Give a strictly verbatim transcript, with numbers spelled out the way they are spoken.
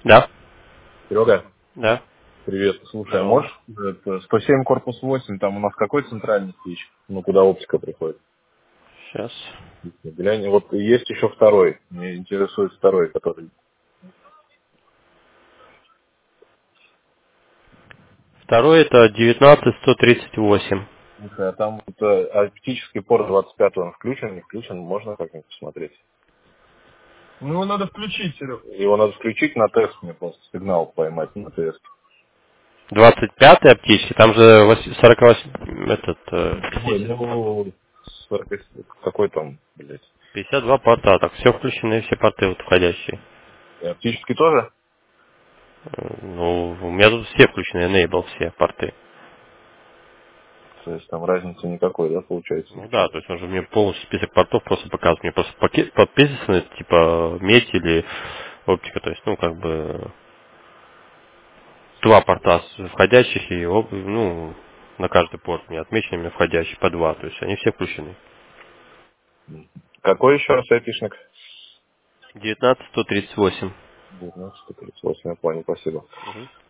Да, Серега, да. привет. Слушай, а Здорово. можешь это, сто семь корпус восемь, там у нас какой центральный свич? Ну, куда оптика приходит? Сейчас. Глянь, вот есть еще второй. Мне интересует второй, который... Второй это девятнадцать сто тридцать восемь. Слушай, а там вот, э, оптический порт двадцать пять, он включен, не включен? Можно как-нибудь посмотреть? Ну, его надо включить, Серег. Его надо включить на тест, мне просто сигнал поймать на тест. двадцать пятый оптический, там же вось- сорок восемь, этот, э, Ой, пятьдесят ну, сорок, какой там, блядь? пятьдесят два порта, так все включены, все порты вот входящие. И оптический тоже? Э, Ну, у меня тут все включены, enable все порты. То есть там разницы никакой, да, получается, Ну или да, что? то есть он же мне полностью список портов просто показывает. Мне просто пакет подписаны, типа медь или оптика, то есть, ну, как бы два порта с- входящих и оп- ну, на каждый порт мне отмечены именно входящие по два, то есть они все включены. Какой еще раз айтишник? девятнадцать сто тридцать восемь. девятнадцать тридцать восемь, я понял, спасибо. Мгм.